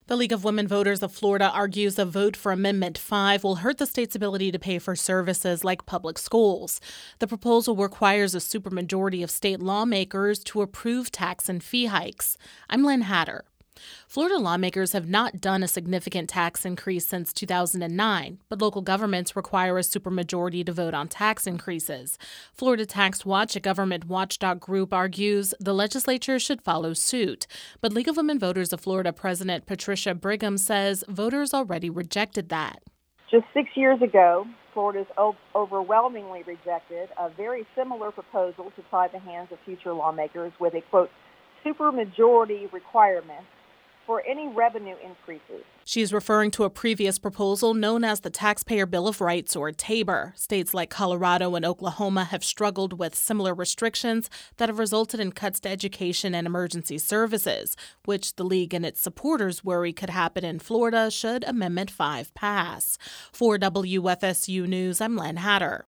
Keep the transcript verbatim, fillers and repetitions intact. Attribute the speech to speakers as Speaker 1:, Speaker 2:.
Speaker 1: The League of Women Voters of Florida argues a vote for Amendment five will hurt the state's ability to pay for services like public schools. The proposal requires a supermajority of state lawmakers to approve tax and fee hikes. I'm Lynn Hatter. Florida lawmakers have not done a significant tax increase since two thousand nine, but local governments require a supermajority to vote on tax increases. Florida Tax Watch, a government watchdog group, argues the legislature should follow suit. But League of Women Voters of Florida President Patricia Brigham says voters already rejected that.
Speaker 2: Just six years ago, Florida's overwhelmingly rejected a very similar proposal to tie the hands of future lawmakers with a, quote, supermajority requirement for any revenue increases.
Speaker 1: She's referring to a previous proposal known as the Taxpayer Bill of Rights, or TABOR. States like Colorado and Oklahoma have struggled with similar restrictions that have resulted in cuts to education and emergency services, which the League and its supporters worry could happen in Florida should Amendment five pass. For W F S U News, I'm Len Hatter.